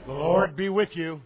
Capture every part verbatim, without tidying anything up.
The Lord be with you.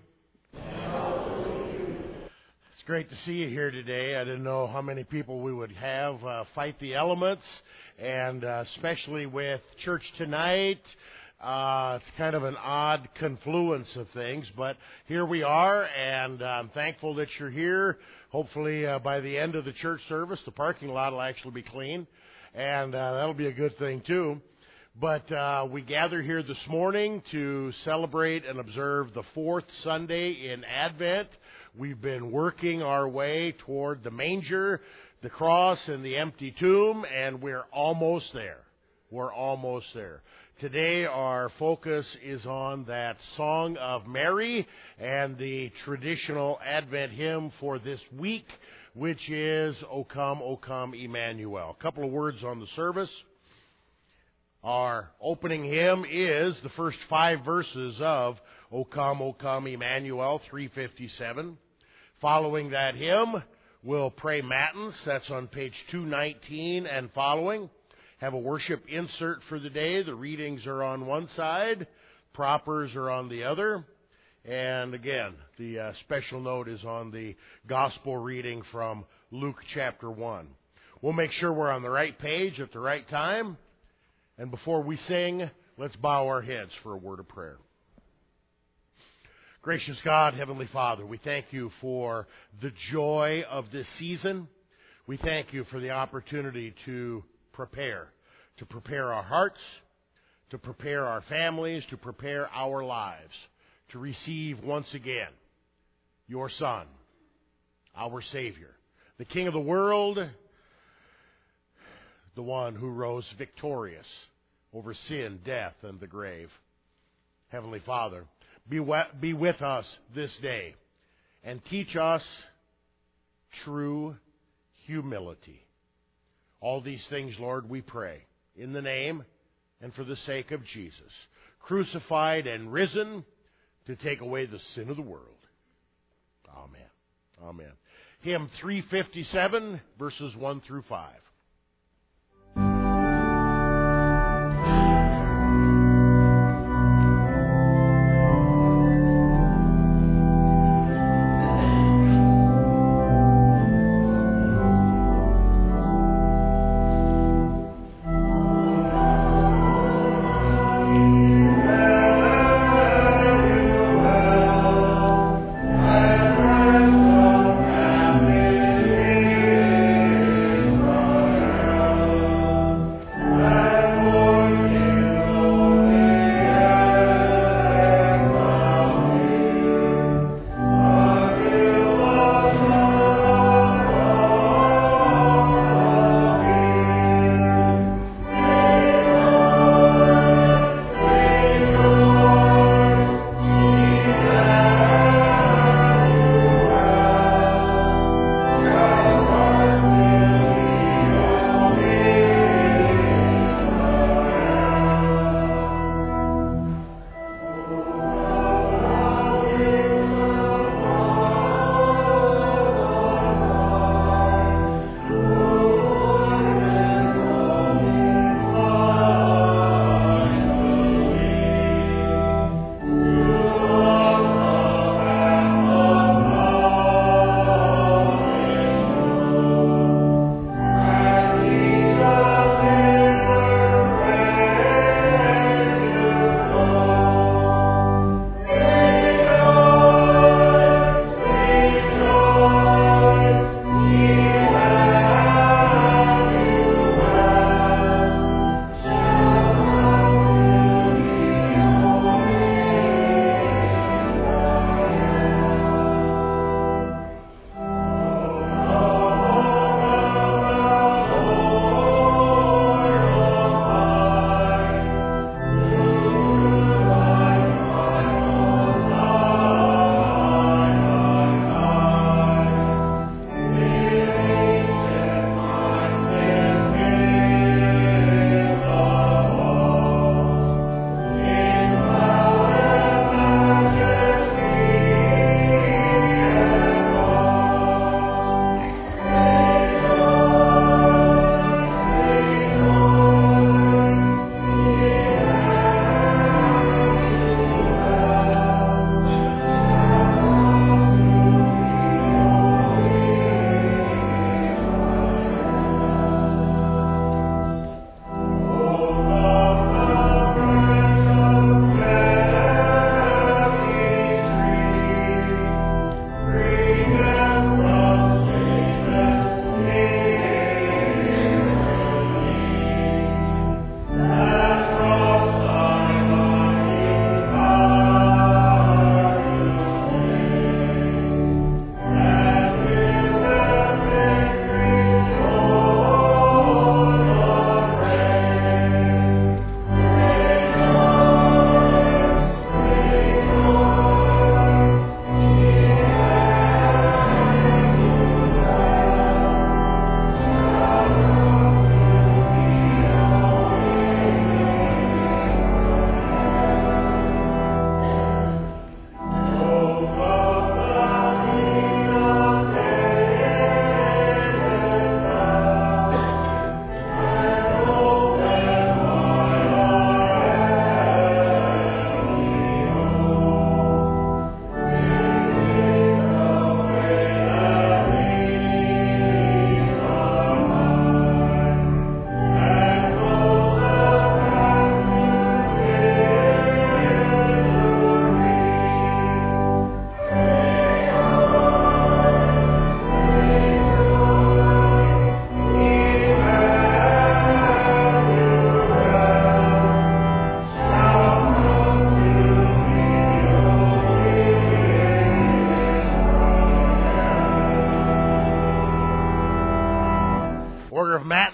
It's great to see you here today. I didn't know how many people we would have uh, fight the elements, and uh, especially with church tonight. Uh, it's kind of an odd confluence of things, but here we are, and I'm thankful that you're here. Hopefully uh, by the end of the church service, the parking lot will actually be clean, and uh, that'll be a good thing too. But uh, we gather here this morning to celebrate and observe the fourth Sunday in Advent. We've been working our way toward the manger, the cross, and the empty tomb, and we're almost there. We're almost there. Today our focus is on that Song of Mary and the traditional Advent hymn for this week, which is O Come, O Come, Emmanuel. A couple of words on the service. Our opening hymn is the first five verses of O Come, O Come, Emmanuel, three fifty-seven. Following that hymn, we'll pray Matins. That's on page two nineteen and following. Have a worship insert for the day. The readings are on one side, propers are on the other. And again, the uh, special note is on the gospel reading from Luke chapter one. We'll make sure we're on the right page at the right time. And before we sing, let's bow our heads for a word of prayer. Gracious God, Heavenly Father, we thank you for the joy of this season. We thank you for the opportunity to prepare, to prepare our hearts, to prepare our families, to prepare our lives, to receive once again your Son, our Savior, the King of the world, the one who rose victorious over sin, death, and the grave. Heavenly Father, be, we- be with us this day and teach us true humility. All these things, Lord, we pray in the name and for the sake of Jesus, crucified and risen to take away the sin of the world. Amen. Amen. Hymn three fifty-seven, verses one through five. Amen.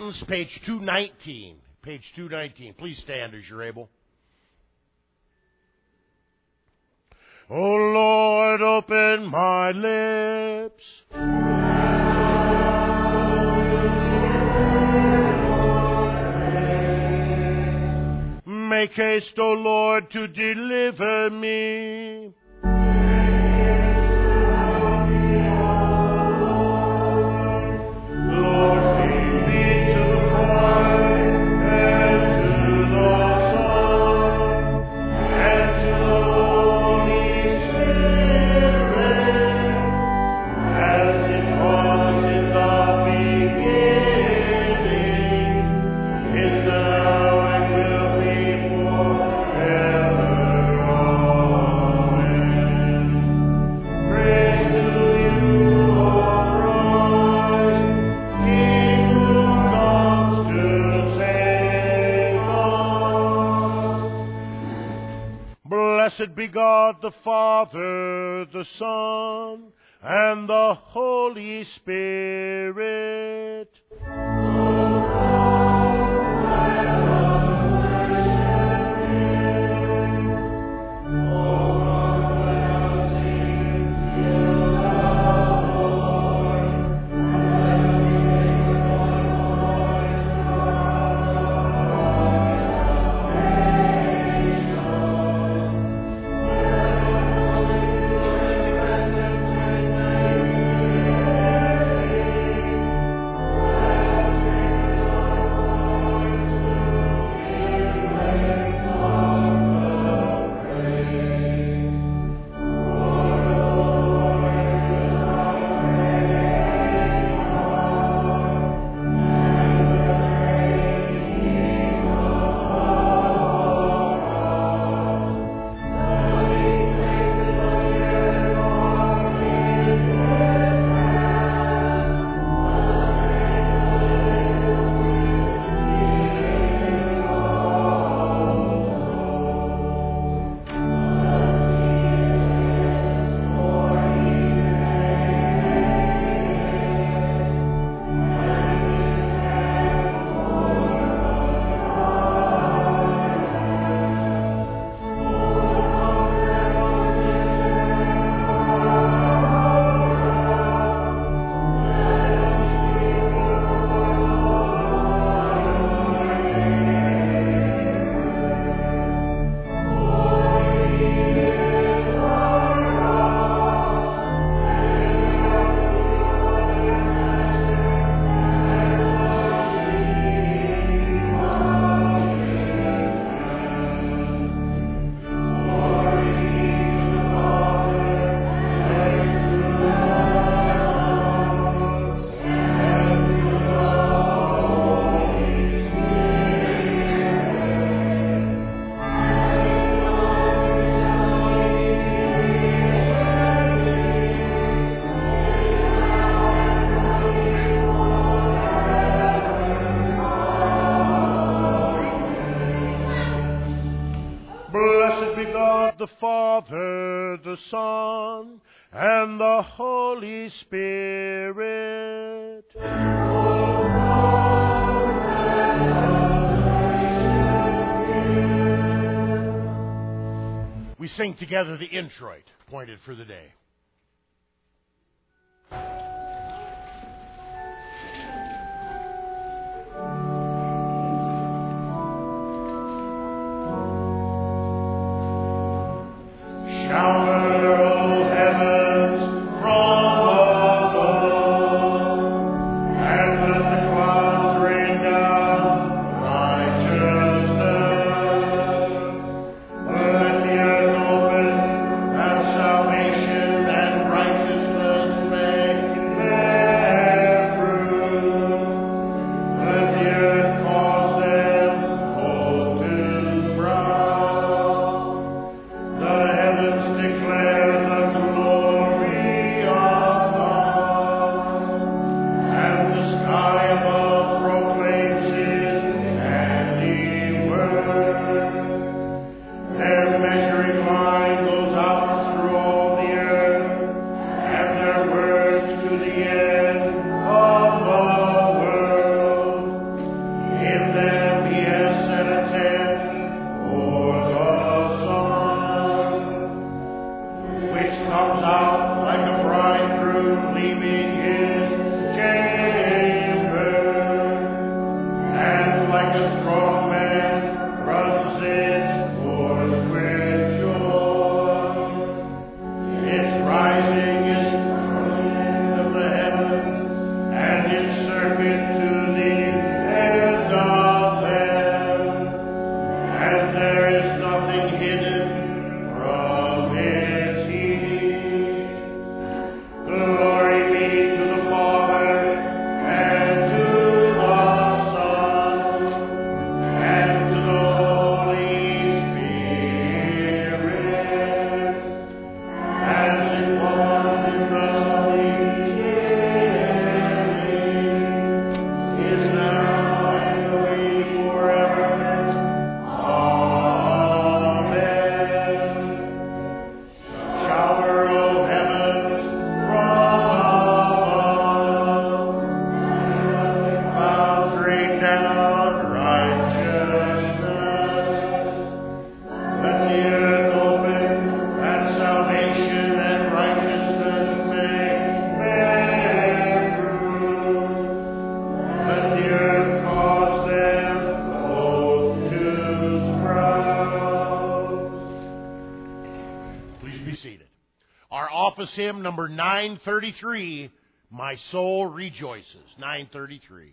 Psalms, page two nineteen. Page two nineteen. Please stand as you're able. O Lord, open my lips. Make haste, O Lord, to deliver me. Blessed be God the Father, the Son, and the Holy Spirit. The Father, the Son, and the Holy Spirit. We sing together the introit appointed for the day. Shower, O heavens, from above, and let the clouds rain down righteousness. Let the earth open, that salvation and righteousness may bear fruit. Let the earth cause them both to sprout. The heavens declare Please be seated. Our office hymn, number nine thirty-three, My Soul Rejoices. nine thirty-three.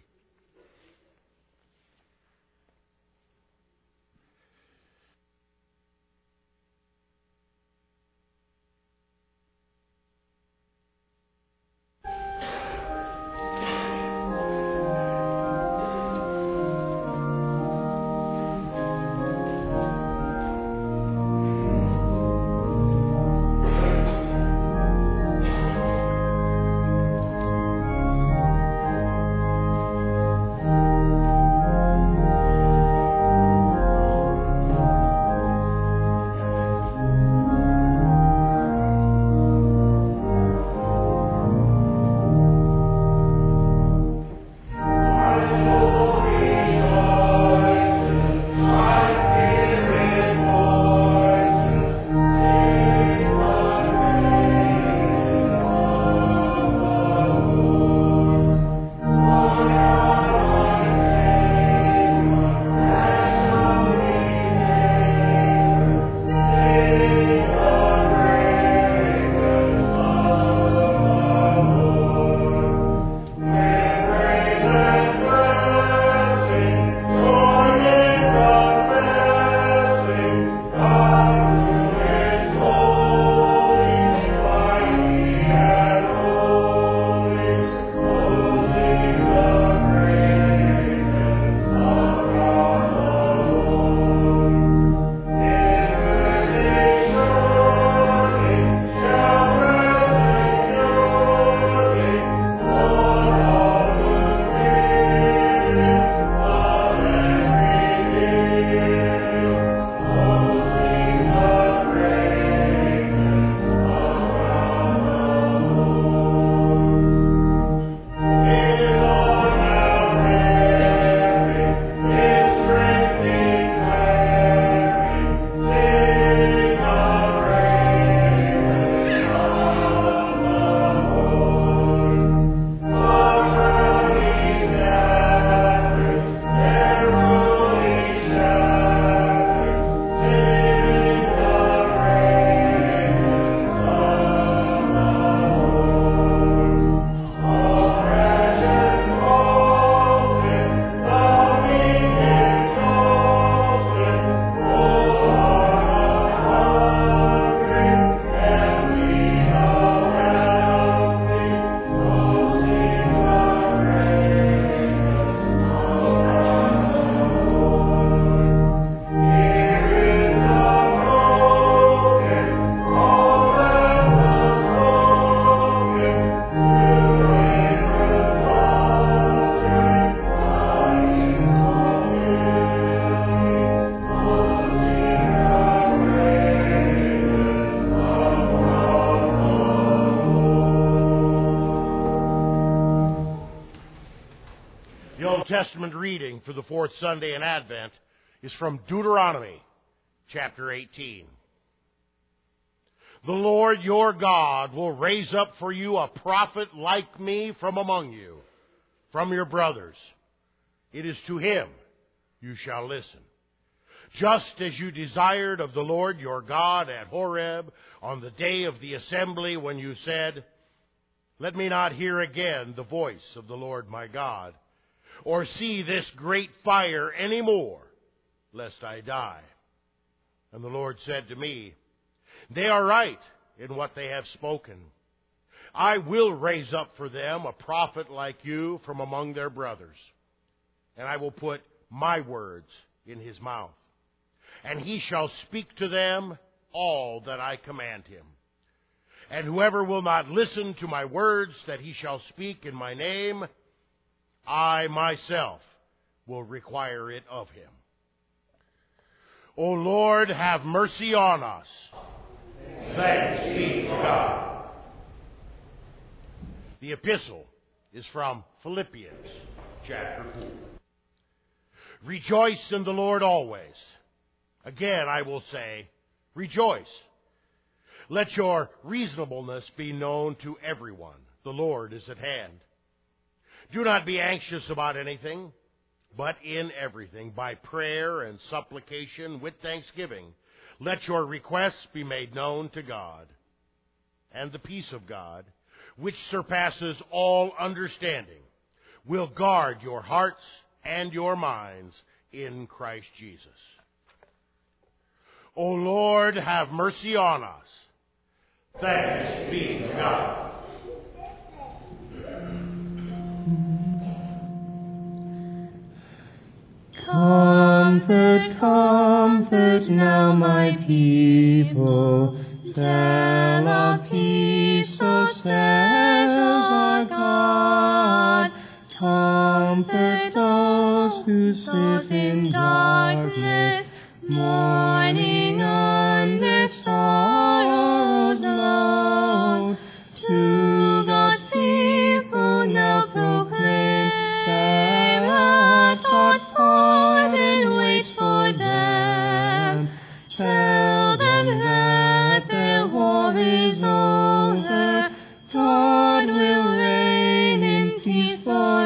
Testament reading for the fourth Sunday in Advent is from Deuteronomy chapter eighteen. The Lord your God will raise up for you a prophet like me from among you, from your brothers. It is to him you shall listen. Just as you desired of the Lord your God at Horeb on the day of the assembly when you said, let me not hear again the voice of the Lord my God, or see this great fire any more, lest I die. And the Lord said to me, they are right in what they have spoken. I will raise up for them a prophet like you from among their brothers, and I will put my words in his mouth, and he shall speak to them all that I command him. And whoever will not listen to my words that he shall speak in my name, I myself will require it of him. O Lord, have mercy on us. Thanks be to God. The epistle is from Philippians chapter four. Rejoice in the Lord always. Again, I will say, rejoice. Let your reasonableness be known to everyone. The Lord is at hand. Do not be anxious about anything, but in everything, by prayer and supplication with thanksgiving, Let your requests be made known to God. And the peace of God, which surpasses all understanding, will guard your hearts and your minds in Christ Jesus. O Lord, have mercy on us. Thanks be to God. Comfort, comfort now my people, tell of peace, so says our God. Comfort those who sit in darkness, mourning under sorrow's load. To God's people now proclaim, there God's pardon waits for them. Tell them that their war is over, God will reign in peace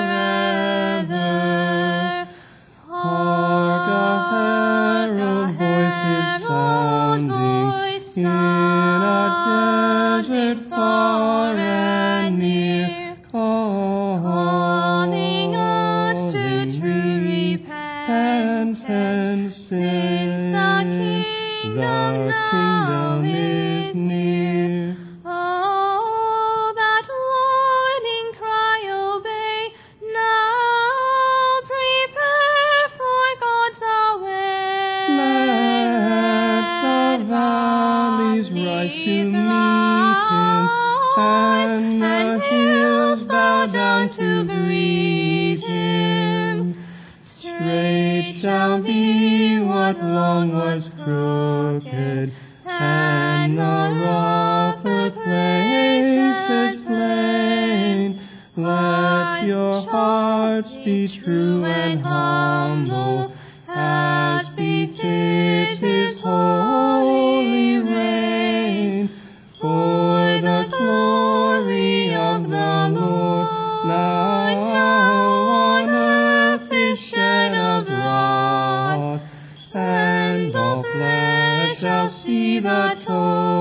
forever. Hark a herald voices sounding in our desert far and near, calling us to true repentance, since the kingdom now is near. Oh, that warning cry obey, now prepare for God's away. Let the valleys rise to meet him, and the hills bow down to greet him. Straight shall be what long was crooked, and the rougher places plain. Let your hearts be true and humble, as befits his holy reign. For the glory of the Lord now on earth is shed abroad, and all flesh shall see the total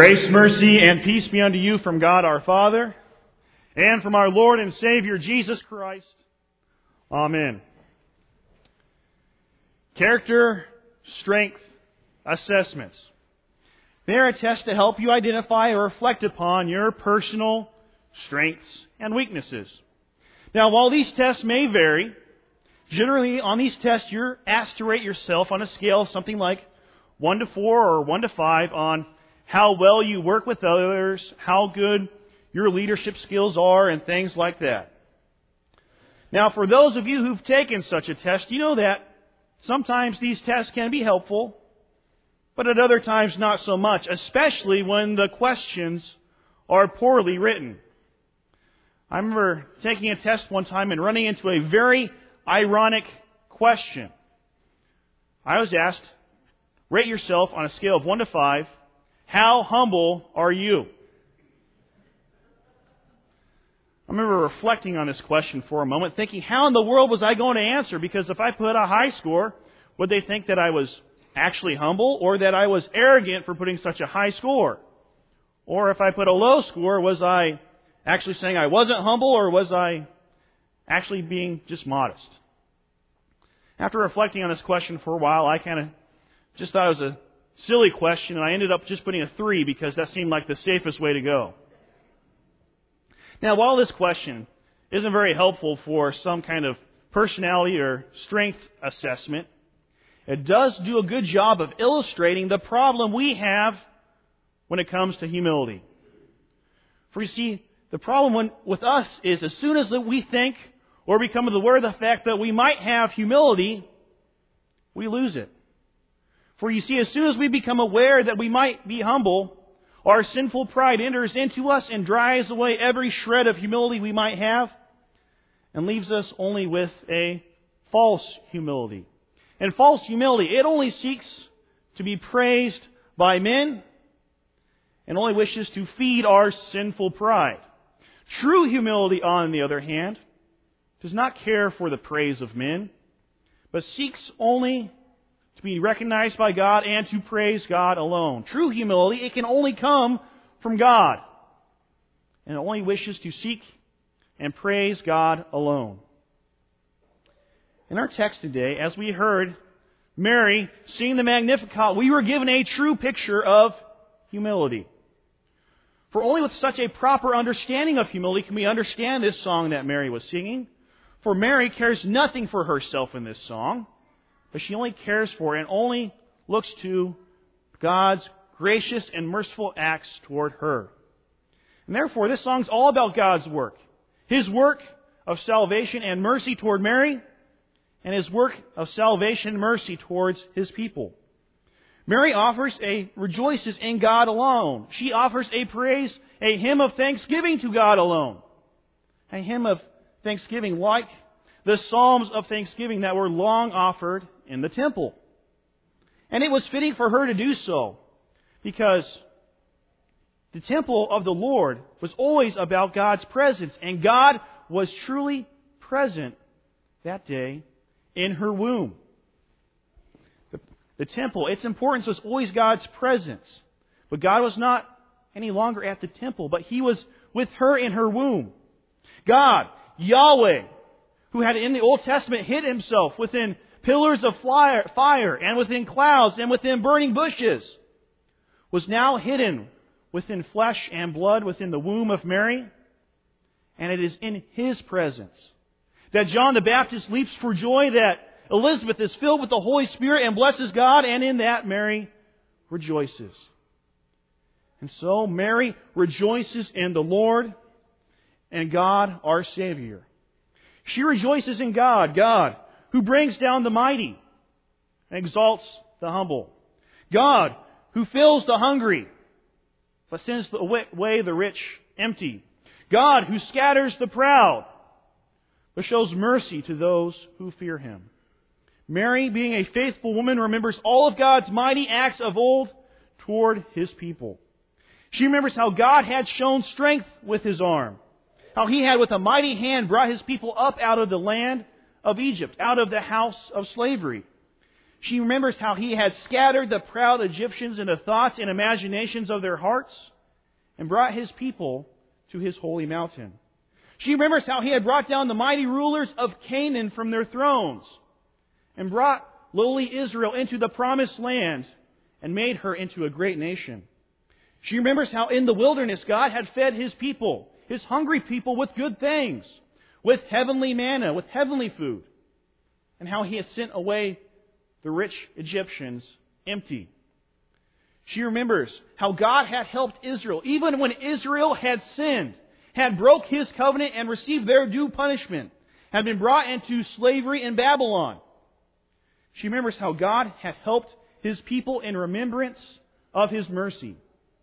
Grace, mercy, and peace be unto you from God our Father, and from our Lord and Savior Jesus Christ. Amen. Character, strength, assessments. They are a test to help you identify or reflect upon your personal strengths and weaknesses. Now, while these tests may vary, generally on these tests you're asked to rate yourself on a scale of something like one to four or one to five on how well you work with others, how good your leadership skills are, and things like that. Now, for those of you who've taken such a test, you know that sometimes these tests can be helpful, but at other times not so much, especially when the questions are poorly written. I remember taking a test one time and running into a very ironic question. I was asked, rate yourself on a scale of one to five. How humble are you? I remember reflecting on this question for a moment, thinking, how in the world was I going to answer? Because if I put a high score, would they think that I was actually humble or that I was arrogant for putting such a high score? Or if I put a low score, was I actually saying I wasn't humble, or was I actually being just modest? After reflecting on this question for a while, I kind of just thought it was a silly question, and I ended up just putting a three because that seemed like the safest way to go. Now, while this question isn't very helpful for some kind of personality or strength assessment, it does do a good job of illustrating the problem we have when it comes to humility. For you see, the problem when, with us is as soon as we think or become aware of the fact that we might have humility, we lose it. For you see, as soon as we become aware that we might be humble, our sinful pride enters into us and drives away every shred of humility we might have and leaves us only with a false humility. And false humility, it only seeks to be praised by men and only wishes to feed our sinful pride. True humility, on the other hand, does not care for the praise of men, but seeks only to be recognized by God and to praise God alone. True humility, it can only come from God, and it only wishes to seek and praise God alone. In our text today, as we heard Mary sing the Magnificat, we were given a true picture of humility. For only with such a proper understanding of humility can we understand this song that Mary was singing. For Mary cares nothing for herself in this song, but she only cares for and only looks to God's gracious and merciful acts toward her. And therefore, this song's all about God's work. His work of salvation and mercy toward Mary, and His work of salvation and mercy towards His people. Mary offers a rejoices in God alone. She offers a praise, a hymn of thanksgiving to God alone. A hymn of thanksgiving like the Psalms of thanksgiving that were long offered in the temple. And it was fitting for her to do so because the temple of the Lord was always about God's presence, and God was truly present that day in her womb. The, the temple, its importance was always God's presence. But God was not any longer at the temple, but He was with her in her womb. God, Yahweh, who had in the Old Testament hid Himself within pillars of fire and within clouds and within burning bushes, was now hidden within flesh and blood within the womb of Mary. And it is in His presence that John the Baptist leaps for joy that Elizabeth is filled with the Holy Spirit and blesses God, and in that Mary rejoices. And so Mary rejoices in the Lord and God our Savior. She rejoices in God, God who brings down the mighty and exalts the humble. God who fills the hungry but sends away the rich empty. God who scatters the proud but shows mercy to those who fear Him. Mary, being a faithful woman, remembers all of God's mighty acts of old toward His people. She remembers how God had shown strength with His arm, how He had with a mighty hand brought His people up out of the land of Egypt, out of the house of slavery. She remembers how He had scattered the proud Egyptians in the thoughts and imaginations of their hearts and brought His people to His holy mountain. She remembers how He had brought down the mighty rulers of Canaan from their thrones and brought lowly Israel into the promised land and made her into a great nation. She remembers how in the wilderness God had fed His people, His hungry people, with good things, with heavenly manna, with heavenly food, and how He had sent away the rich Egyptians empty. She remembers how God had helped Israel, even when Israel had sinned, had broke His covenant and received their due punishment, had been brought into slavery in Babylon. She remembers how God had helped His people in remembrance of His mercy.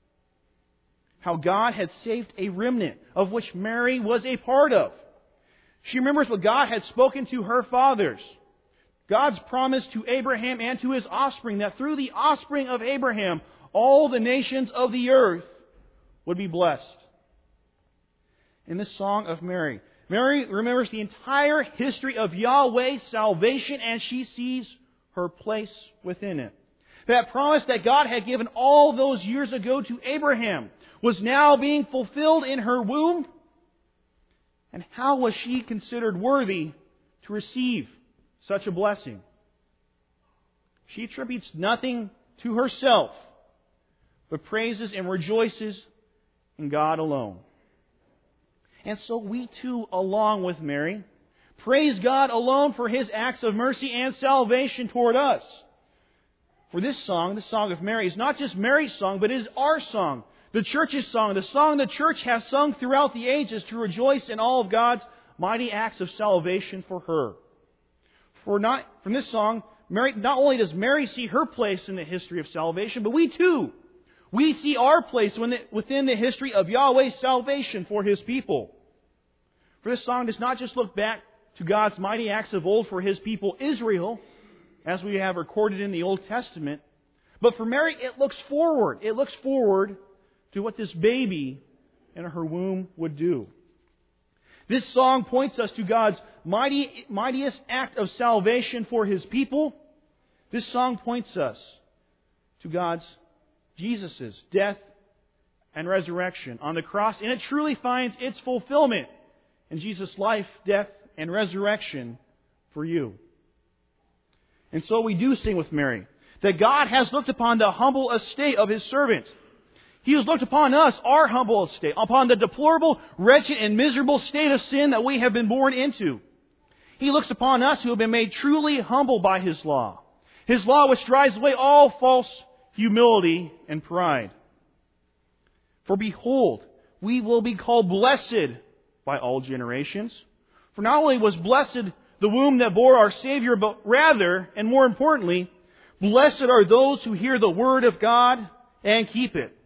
How God had saved a remnant of which Mary was a part of. She remembers what God had spoken to her fathers. God's promise to Abraham and to his offspring, that through the offspring of Abraham, all the nations of the earth would be blessed. In this song of Mary, Mary remembers the entire history of Yahweh's salvation, and she sees her place within it. That promise that God had given all those years ago to Abraham was now being fulfilled in her womb. And how was she considered worthy to receive such a blessing? She attributes nothing to herself, but praises and rejoices in God alone. And so we too, along with Mary, praise God alone for His acts of mercy and salvation toward us. For this song, the Song of Mary, is not just Mary's song, but it is our song, the church's song, the song the church has sung throughout the ages to rejoice in all of God's mighty acts of salvation for her. For not from this song, Mary, not only does Mary see her place in the history of salvation, but we too, we see our place within the history of Yahweh's salvation for His people. For this song does not just look back to God's mighty acts of old for His people Israel, as we have recorded in the Old Testament, but for Mary it looks forward. It looks forward to what this baby in her womb would do. This song points us to God's mighty, mightiest act of salvation for His people. This song points us to God's, Jesus' death and resurrection on the cross, and it truly finds its fulfillment in Jesus' life, death, and resurrection for you. And so we do sing with Mary that God has looked upon the humble estate of His servant. He has looked upon us, our humble estate, upon the deplorable, wretched, and miserable state of sin that we have been born into. He looks upon us who have been made truly humble by His law. His law which drives away all false humility and pride. For behold, we will be called blessed by all generations. For not only was blessed the womb that bore our Savior, but rather, and more importantly, blessed are those who hear the word of God and keep it.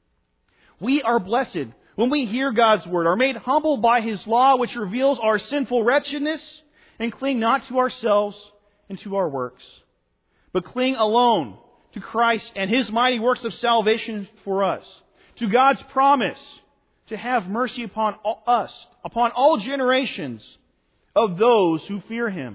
We are blessed when we hear God's word, are made humble by His law, which reveals our sinful wretchedness, and cling not to ourselves and to our works, but cling alone to Christ and His mighty works of salvation for us, to God's promise to have mercy upon us, upon all generations of those who fear Him.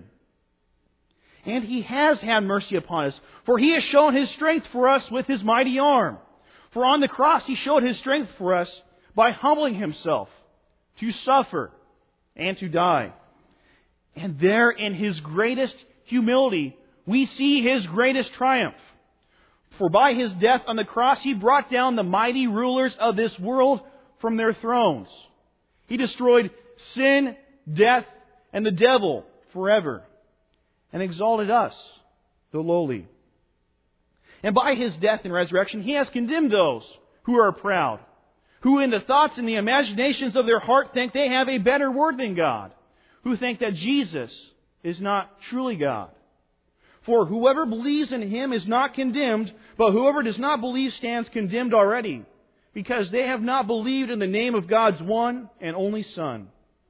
And He has had mercy upon us, for He has shown His strength for us with His mighty arm. For on the cross He showed His strength for us by humbling Himself to suffer and to die. And there in His greatest humility, we see His greatest triumph. For by His death on the cross, He brought down the mighty rulers of this world from their thrones. He destroyed sin, death, and the devil forever, and exalted us, the lowly. And by His death and resurrection, He has condemned those who are proud, who in the thoughts and the imaginations of their heart think they have a better word than God, who think that Jesus is not truly God. For whoever believes in Him is not condemned, but whoever does not believe stands condemned already, because they have not believed in the name of God's one and only Son.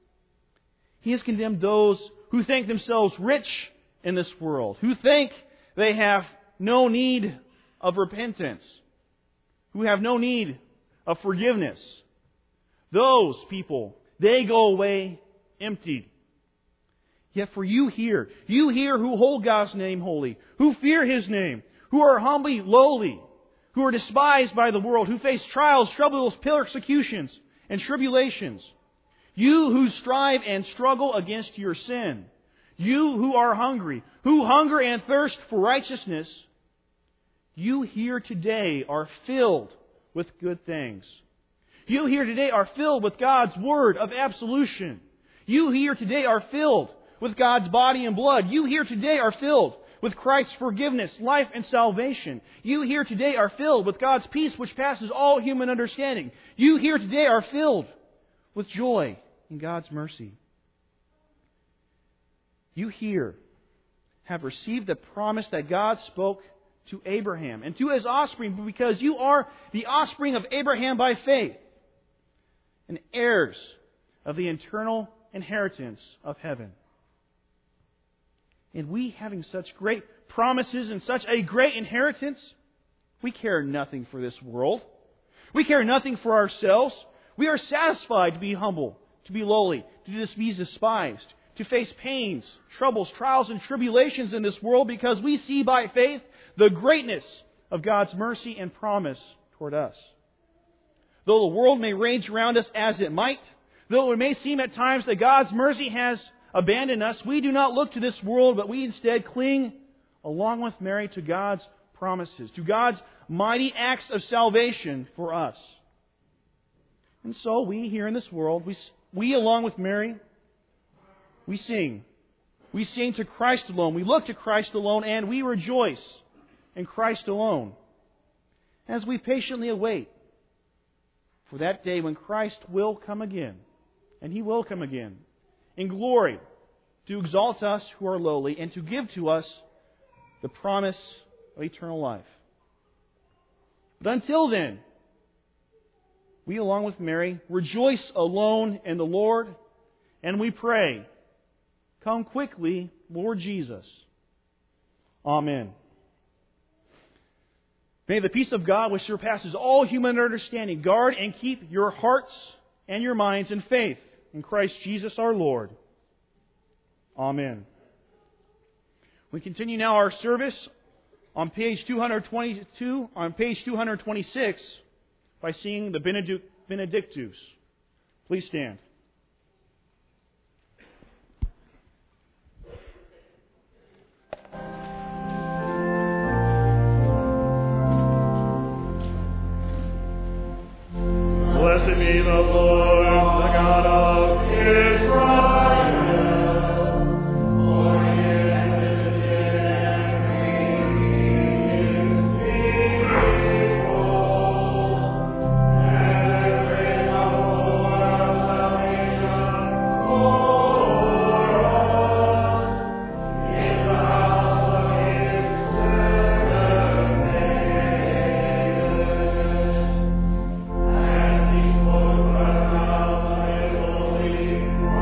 He has condemned those who think themselves rich in this world, who think they have no need of repentance, who have no need of forgiveness. Those people, they go away emptied. Yet for you here, you here who hold God's name holy, who fear His name, who are humbly lowly, who are despised by the world, who face trials, troubles, persecutions, and tribulations. You who strive and struggle against your sin. You who are hungry, who hunger and thirst for righteousness. You here today are filled with good things. You here today are filled with God's word of absolution. You here today are filled with God's body and blood. You here today are filled with Christ's forgiveness, life, and salvation. You here today are filled with God's peace which passes all human understanding. You here today are filled with joy in God's mercy. You here have received the promise that God spoke to Abraham and to his offspring, because you are the offspring of Abraham by faith and heirs of the eternal inheritance of heaven. And we, having such great promises and such a great inheritance, we care nothing for this world. We care nothing for ourselves. We are satisfied to be humble, to be lowly, to be despised, to face pains, troubles, trials, and tribulations in this world, because we see by faith the greatness of God's mercy and promise toward us. Though the world may rage around us as it might, though it may seem at times that God's mercy has abandoned us, we do not look to this world, but we instead cling, along with Mary, to God's promises, to God's mighty acts of salvation for us. And so we here in this world, we, we along with Mary, we sing. We sing to Christ alone. We look to Christ alone, and we rejoice in Christ alone as we patiently await for that day when Christ will come again. And He will come again in glory to exalt us who are lowly and to give to us the promise of eternal life. But until then, we, along with Mary, rejoice alone in the Lord, and we pray, come quickly, Lord Jesus. Amen. May the peace of God, which surpasses all human understanding, guard and keep your hearts and your minds in faith in Christ Jesus our Lord. Amen. We continue now our service on page two twenty-two, on page two twenty-six, by singing the Benedic- Benedictus. Please stand. Blessed be the Lord, the God of Israel. For He is visited His people, and has raised up the Lord of salvation for us in the house of His servant David. As He spoke by the mouth of His holy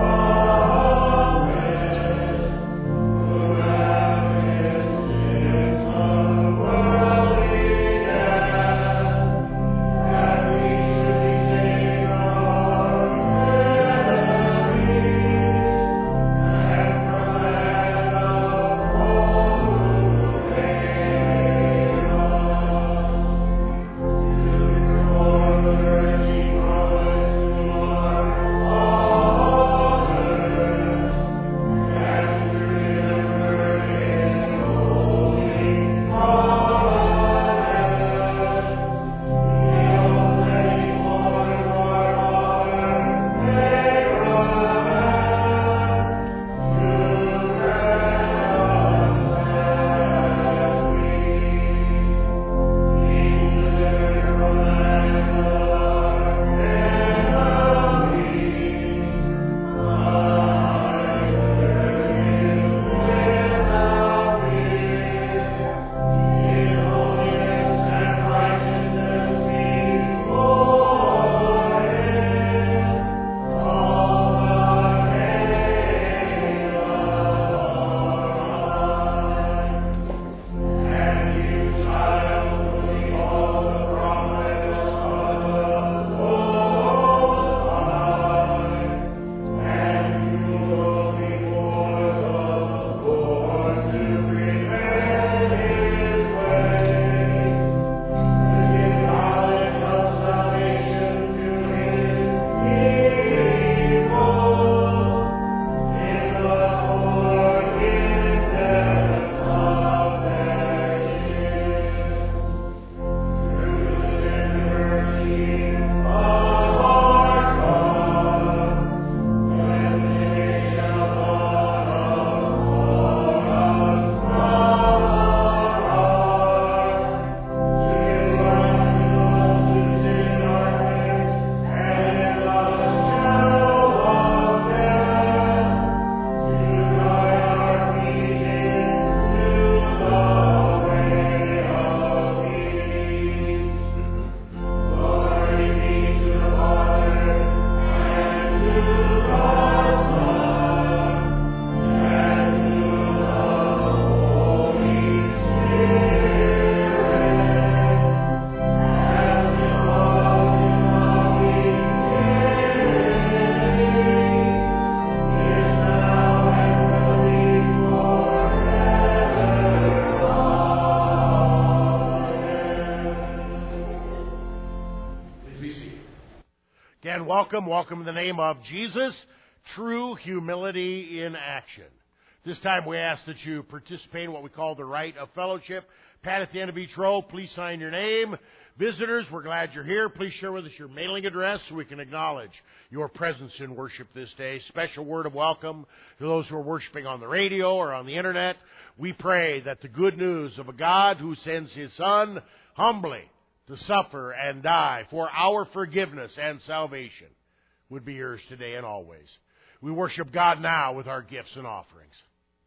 Again, welcome. Welcome in the name of Jesus. True humility in action. This time we ask that you participate in what we call the rite of fellowship. Pat, at the end of each row, please sign your name. Visitors, we're glad you're here. Please share with us your mailing address so we can acknowledge your presence in worship this day. Special word of welcome to those who are worshiping on the radio or on the internet. We pray that the good news of a God who sends His Son humbly to suffer and die for our forgiveness and salvation would be yours today and always. We worship God now with our gifts and offerings.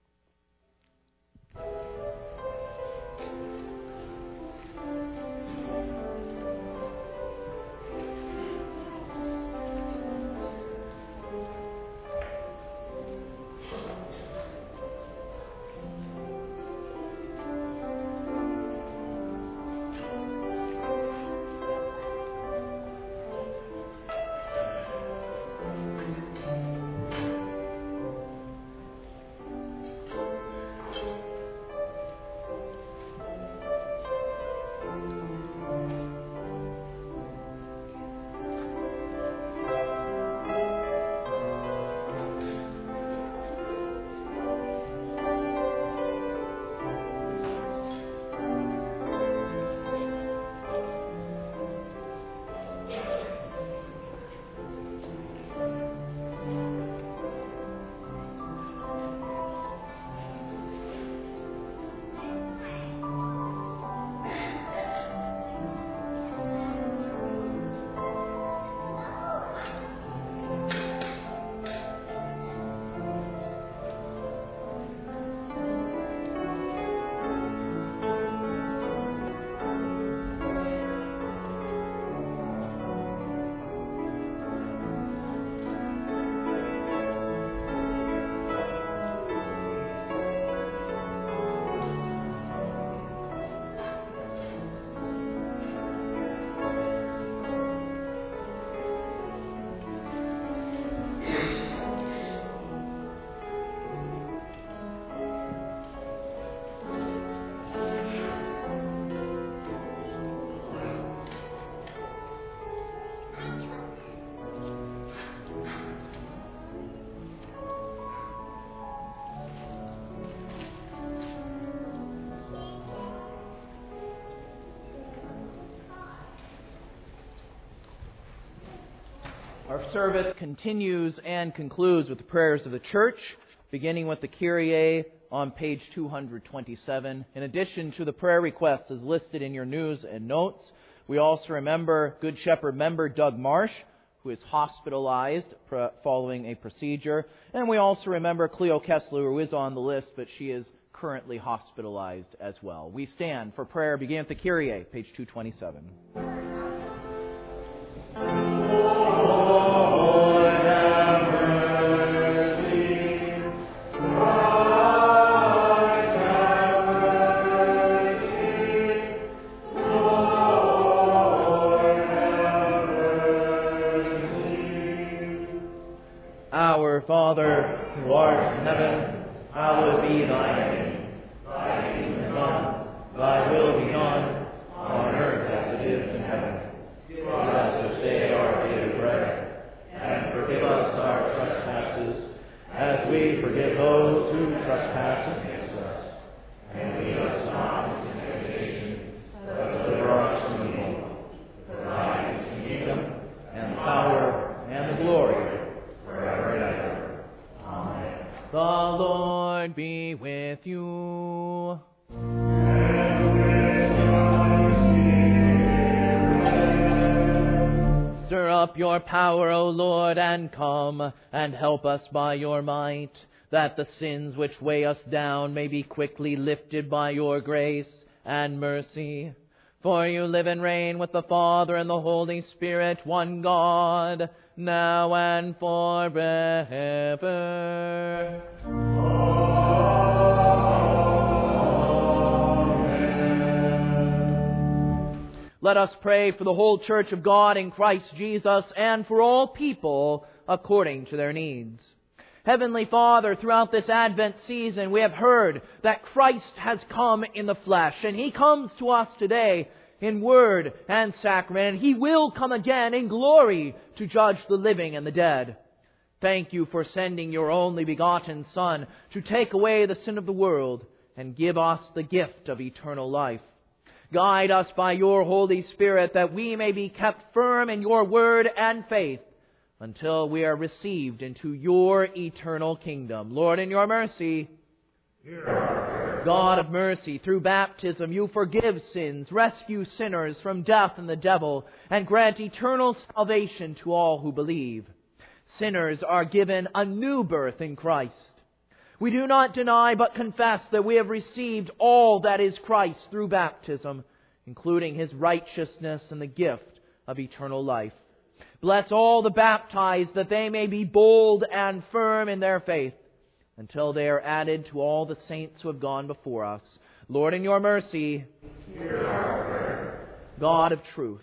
Our service continues and concludes with the prayers of the church, beginning with the Kyrie on page two hundred twenty-seven. In addition to the prayer requests as listed in your news and notes, we also remember Good Shepherd member Doug Marsh, who is hospitalized following a procedure. And we also remember Cleo Kessler, who is on the list, but she is currently hospitalized as well. We stand for prayer, beginning with the Kyrie, page two twenty-seven. Our Father, who art in heaven, hallowed be thy name. Thy kingdom come, thy will be done, on earth as it is in heaven. Give us this day our daily bread, and forgive us our trespasses, as we forgive those who trespass against us. And lead us not into temptation, but deliver us from evil. For thine is the kingdom, and the power, and the glory, forever and ever. Amen. The Lord be with you. Stir up your power, O Lord, and come, and help us by your might, that the sins which weigh us down may be quickly lifted by your grace and mercy. For you live and reign with the Father and the Holy Spirit, one God, now and forever. Let us pray for the whole Church of God in Christ Jesus and for all people according to their needs. Heavenly Father, throughout this Advent season, we have heard that Christ has come in the flesh, and He comes to us today in word and sacrament, and He will come again in glory to judge the living and the dead. Thank You for sending Your only begotten Son to take away the sin of the world and give us the gift of eternal life. Guide us by Your Holy Spirit that we may be kept firm in Your word and faith until we are received into Your eternal kingdom. Lord, in Your mercy, God of mercy, through baptism You forgive sins, rescue sinners from death and the devil, and grant eternal salvation to all who believe. Sinners are given a new birth in Christ. We do not deny but confess that we have received all that is Christ through baptism, including His righteousness and the gift of eternal life. Bless all the baptized that they may be bold and firm in their faith until they are added to all the saints who have gone before us. Lord, in Your mercy, hear our prayer. God of truth,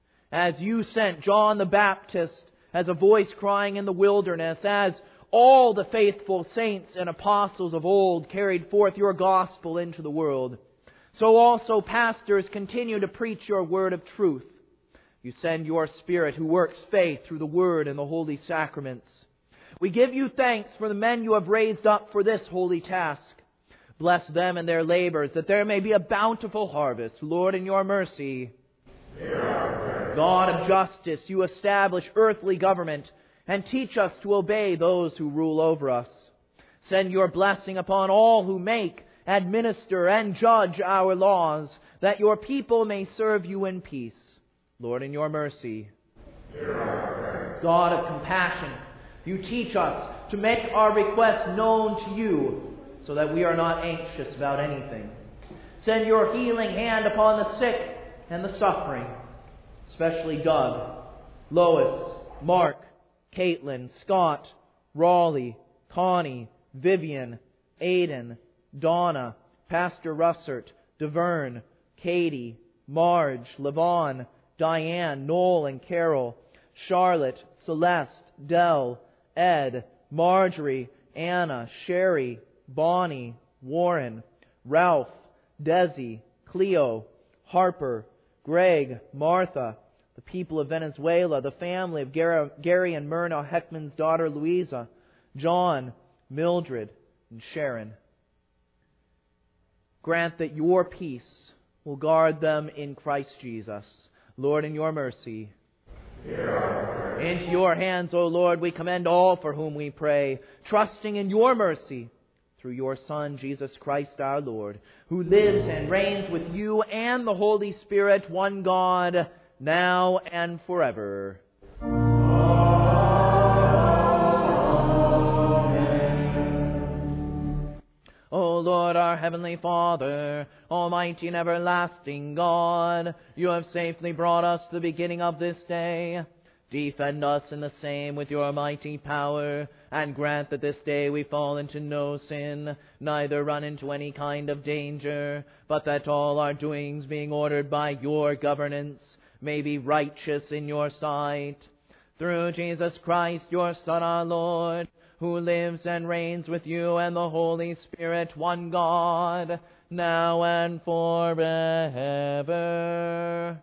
as You sent John the Baptist as a voice crying in the wilderness, as all the faithful saints and apostles of old carried forth Your gospel into the world, so also pastors continue to preach Your word of truth. You send Your Spirit who works faith through the word and the holy sacraments. We give You thanks for the men You have raised up for this holy task. Bless them in their labors, that there may be a bountiful harvest. Lord, in Your mercy, hear our prayer. God of justice, You establish earthly government and teach us to obey those who rule over us. Send Your blessing upon all who make, administer, and judge our laws, that Your people may serve You in peace. Lord, in Your mercy, hear our prayer. God of compassion, You teach us to make our requests known to You, so that we are not anxious about anything. Send Your healing hand upon the sick and the suffering, especially Doug, Lois, Mark, Caitlin, Scott, Raleigh, Connie, Vivian, Aidan, Donna, Pastor Russert, DeVerne, Katie, Marge, Levon, Diane, Noel and Carol, Charlotte, Celeste, Dell, Ed, Marjorie, Anna, Sherry, Bonnie, Warren, Ralph, Desi, Cleo, Harper, Greg, Martha, the people of Venezuela, the family of Gary and Myrna Heckman's daughter Louisa, John, Mildred, and Sharon. Grant that Your peace will guard them in Christ Jesus. Lord, in Your mercy, hear our prayer. Into Your hands, O Lord, we commend all for whom we pray, trusting in Your mercy through Your Son, Jesus Christ our Lord, who lives and reigns with You and the Holy Spirit, one God, now and forever. Amen. O Lord, our heavenly Father, almighty and everlasting God, You have safely brought us to the beginning of this day. Defend us in the same with Your mighty power, and grant that this day we fall into no sin, neither run into any kind of danger, but that all our doings, being ordered by Your governance, may be righteous in Your sight. Through Jesus Christ, Your Son, our Lord, who lives and reigns with You and the Holy Spirit, one God, now and forever.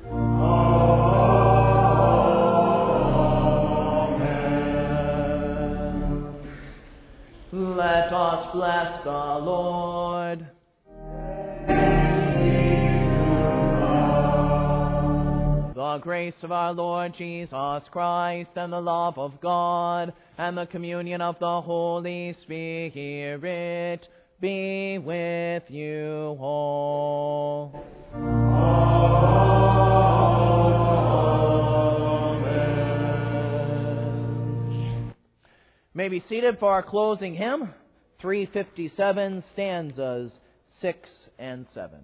Amen. Let us bless the Lord. The grace of our Lord Jesus Christ, and the love of God, and the communion of the Holy Spirit be with you all. Amen. May be seated for our closing hymn, three fifty-seven, stanzas six and seven.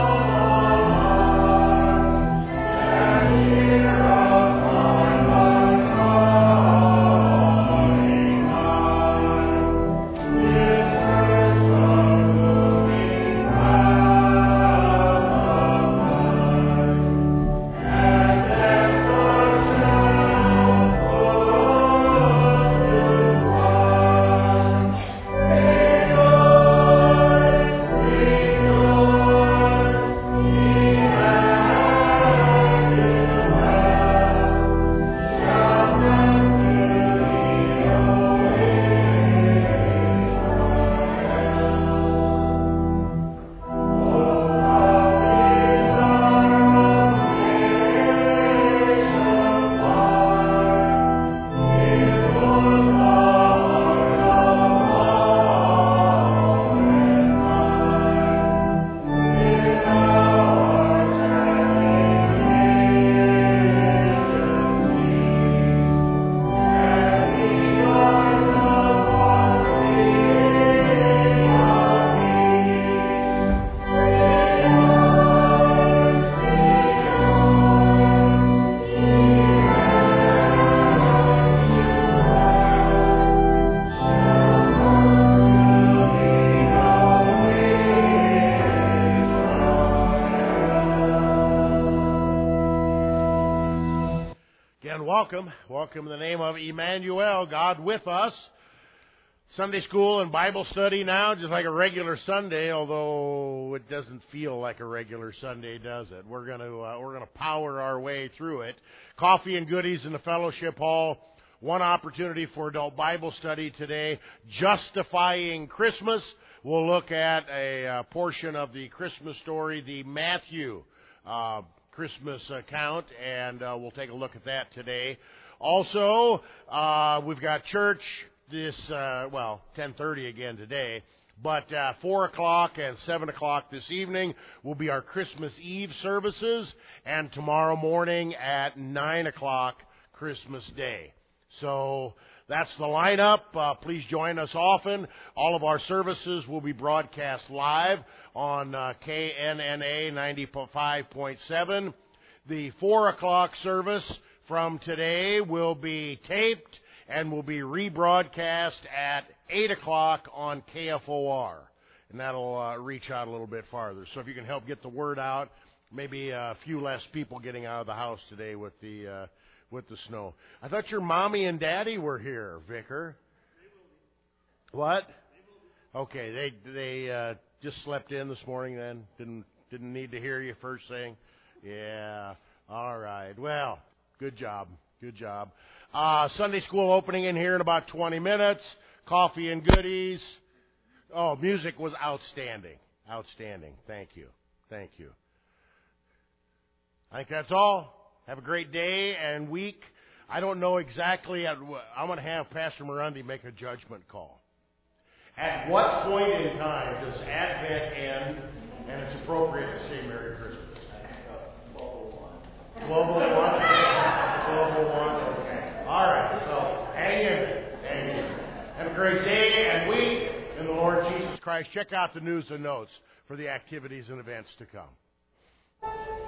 Amen. welcome. Welcome in the name of Emmanuel, God with us. Sunday school and Bible study now, just like a regular Sunday, although it doesn't feel like a regular Sunday, does it? We're going to uh, we're going to power our way through it. Coffee and goodies in the fellowship hall. One opportunity for adult Bible study today, Justifying Christmas. We'll look at a uh, portion of the Christmas story, the Matthew uh, Christmas account, and uh, we'll take a look at that today. Also, uh, we've got church this, uh, well, ten thirty again today, but uh, four o'clock and seven o'clock this evening will be our Christmas Eve services, and tomorrow morning at nine o'clock, Christmas Day. So that's the lineup. Uh, please join us often. All of our services will be broadcast live on uh, K N N A ninety-five point seven. The four o'clock service from today will be taped and will be rebroadcast at eight o'clock on K F O R. And that'll uh, reach out a little bit farther. So if you can help get the word out, maybe a few less people getting out of the house today with the uh, with the snow. I thought your mommy and daddy were here, Vicar. What? Okay, they they uh, just slept in this morning then? Didn't didn't need to hear you first thing? Yeah. All right. Well, good job. Good job. Uh, Sunday school opening in here in about twenty minutes. Coffee and goodies. Oh, music was outstanding. Outstanding. Thank you. Thank you. I think that's all. Have a great day and week. I don't know exactly. At, I'm going to have Pastor Morundi make a judgment call. At what point in time does Advent end and it's appropriate to say Merry Christmas? twelve oh one. twelve oh one. Okay. All right. So hang in. Hang in. Have a great day and week in the Lord Jesus Christ. Check out the news and notes for the activities and events to come.